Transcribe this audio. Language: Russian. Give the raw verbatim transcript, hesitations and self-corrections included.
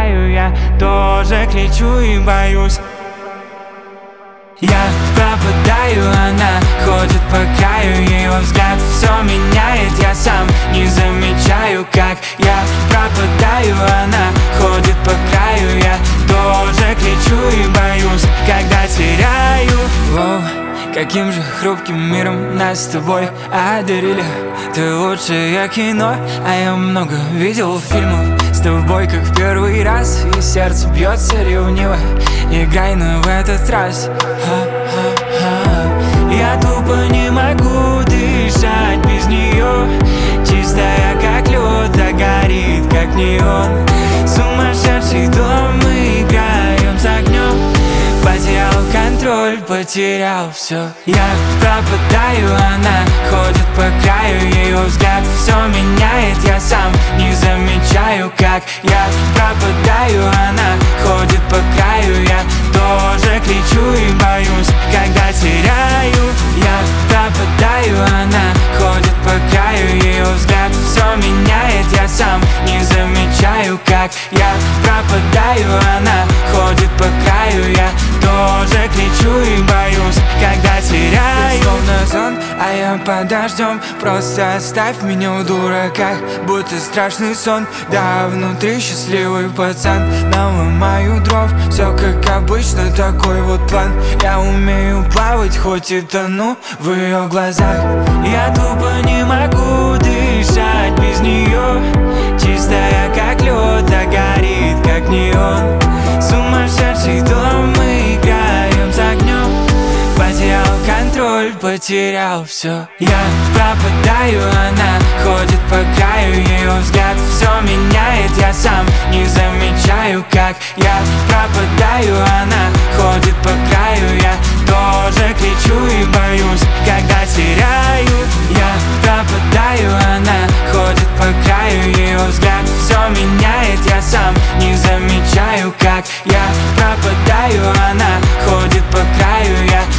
краю, я тоже кричу и боюсь. Я пропадаю, она ходит по краю, ее взгляд все меняет, я сам не замечаю, как я пропадаю, она ходит по краю, я тоже кричу и боюсь, когда теряю. Воу, каким же хрупким миром нас с тобой одарили. Ты лучшее кино, а я много видел фильмов с тобой, как в первый раз, и сердце бьется ревниво. Играй, но в этот раз ха-ха-ха. Я тупо не могу дышать без нее. Чистая как лед, а горит как неон. Сумасшедший дом, мы играем с огнем. Потерял контроль, потерял все. Я пропадаю, она ходит по краю, ее взгляд все меняет, я сам не замечаю, как я пропадаю, она ходит по краю, я тоже кричу и боюсь, когда теряю. Я пропадаю, она ходит по краю, ее взгляд все меняет, я сам не замечаю, как я пропадаю, она ходит по краю, я тоже кричу и боюсь, когда теряю. Словно сон, а я под дождем. Просто оставь меня в дураках, будто страшный сон. Да, внутри счастливый пацан, наломаю дров. Все как обычно, такой вот план. Я умею плавать, хоть и тону в ее глазах. Я тупо не могу дышать без нее. Чистая как лед, а горит как неон. Сумасшедший дом, мы играем с огнем. Потерял контроль, потерял все. Я пропадаю, она ходит по краю, ее взгляд все меняет, я сам не замечаю, как я пропадаю, она ходит по краю, я тоже кричу и боюсь, когда теряю. Я пропадаю, она ходит по краю, ее взгляд все меняет, я сам не замечаю, как я пропадаю, она ходит по краю, я